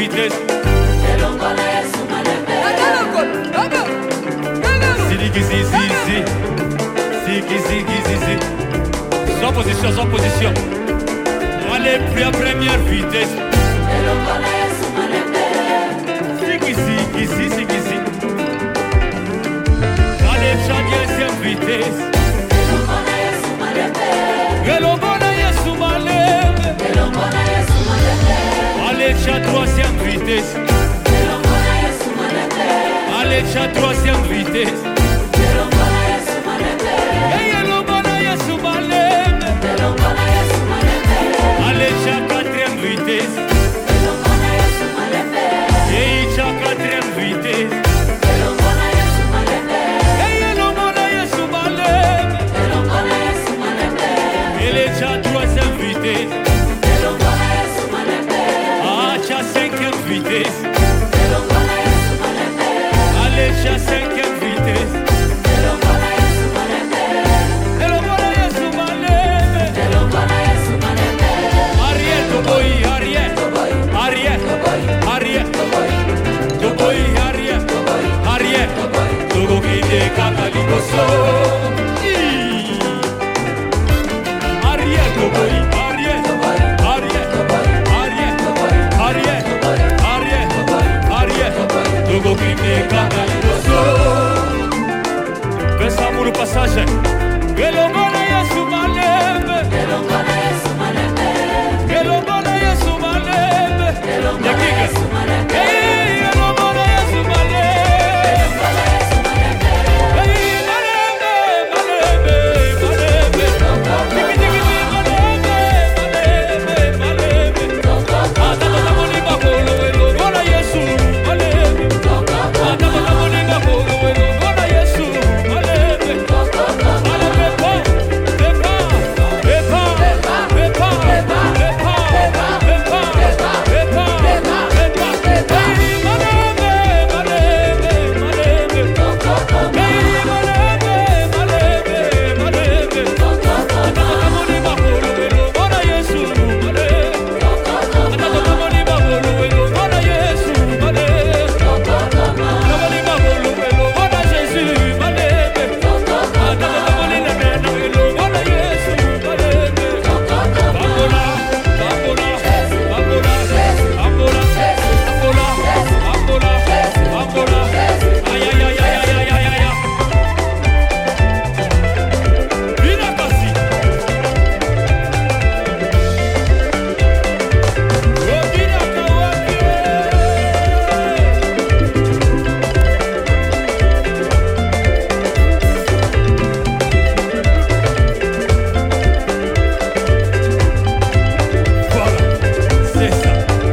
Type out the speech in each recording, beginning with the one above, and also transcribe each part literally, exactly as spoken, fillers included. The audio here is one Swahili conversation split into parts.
vitesse. Ziki zizi zi. Ziki ziki zizi. Sans position, sans position. Allez, plus à première vitesse. Ziki ziki zi, ziki zi. Allez, deuxième vitesse. Gelongona Yesu malebe. Allez, cha troisième vitesse. Allez, cha troisième vitesse. Gelongona Yesu malebe. Allez, cha quatrième vitesse. Et cha quatrième vitesse. Gelongona Yesu malebe. Allez, cha troisième vitesse. Ah, cha cinquième vitesse. Allez, cha cinquième vitesse. Gelongona Yesu malebe. Arrière, toboy, arrière. Arrière, arrière. Toboy, arrière. Arrière. Togo kide kaka liboso. Arrière, toboy, arrière. Arrière, arrière. Arrière, arrière. Arrière. Togo kide kaka liboso. Fais ça pour le passage. Gelongona Yesu malebe. Gelongona Yesu malebe. Gelongona Yesu malebe. Hey, Gelongona Yesu malebe. Hey, malebe, malebe, malebe. Tiki tiki tiki malebe, malebe, malebe. Ata bata molinga bolo, Gelongona Yesu malebe. Ata bata molinga bolo, Gelongona Yesu malebe. Malebe pa, pepa, pepa, pepa, pepa, pepa, pepa, pepa, pepa. Hey, malebe, malebe, malebe. Hey, malebe, malebe, malebe. Ata bata molinga bolo, Gelongona Yesu malebe. Ata bata molinga bolo, Gelongona Yesu malebe. Ata molinga bolo, Gelongona Jésus malebe. Ata bata molinga nena, Gelongona Yesu malebe. Bambola, bambola, bambola, bambola, bambola, bambola, bambola. Ay, ay, ay, ay, ay, ay, ay, ay, ay. Vina kasi. Rodina kawapi. Voilà, c'est ça.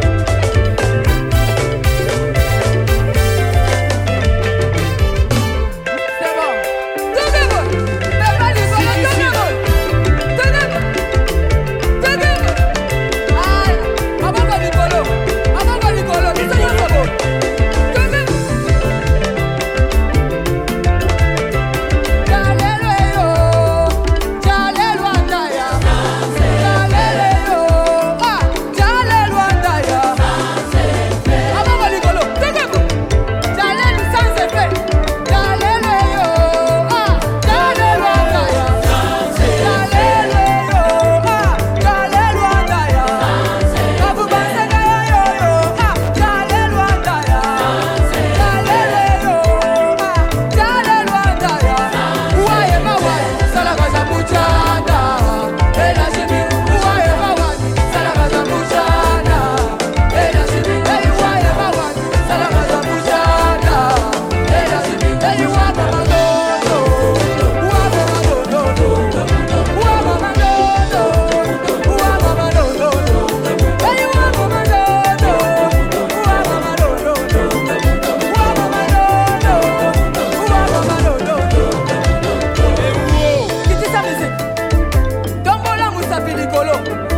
C'est bon. Tenez-vous. Papa Nicolas, tenez-vous. Tenez-vous. Tenez-vous. Aïe. Maman va Nicolas. Maman va Nicolas. Nous sommes là, bon. Tenez-vous. Jalele yo. Jalele wandaya. Jalele yo. Ah. Jalele wandaya. Maman va Nicolas. Tenez-vous. Jalele sans effet. Jalele yo. Ah. Jalele wandaya. Jalele yo. Ah. Jalele wandaya. Babu basanga yo yo. Ah. Jalele wandaya. Jalele yo. Ah. Jalele wandaya. Uwaye mawai. Salaka za mujana. Ela shimi. Uwaye mawai. Salaka za mujana. Ela shimi. Hey, uwaye mawai. Salaka za mujana. Ela shimi. Hey, uwaba mandodo. Uwaba mandodo. Uwaba mandodo. Uwaba mandodo. Hey, uwaba mandodo. Uwaba mandodo. Uwaba mandodo. Uwaba mandodo. Kitisa musique. Tombola Moussa Filikolo.